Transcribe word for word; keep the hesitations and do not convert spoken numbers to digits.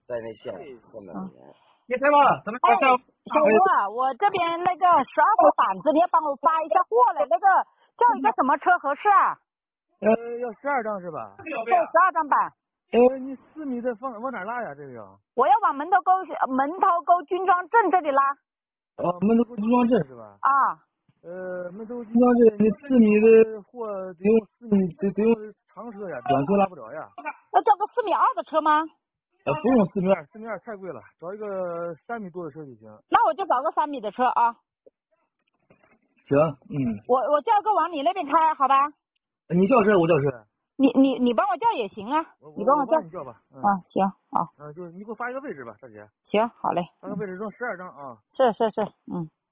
在那县三百块钱。 你开吧，咱们哎， 下小吴啊，我这边那个十二个板子，你要帮我发一下货了。那个叫一个什么车合适啊？ 呃，要十二张是吧？ 对，十二张板。 呃，你四米的放往哪拉呀？这个要？ 我要往门头沟门头沟军装镇这里拉。 哦，门头沟军装镇是吧？ 啊。 呃，门头沟军装镇，你四米的货得用四米，得得用长车呀，短车拉不着呀。 要叫个四米二的车吗？ 呃，不用四米二，四米二太贵了，找一个三米多的车就行。 那我就找个三米的车啊。 行，嗯。 我我叫个往你那边开，好吧？ 你叫车，我叫车。 你你你帮我叫也行啊，你帮我叫。 你叫吧。嗯、 啊，行，好。 嗯、就是你给我发一个位置吧，大姐。 行，好嘞。 发个位置，装十二张啊。 是是是，嗯。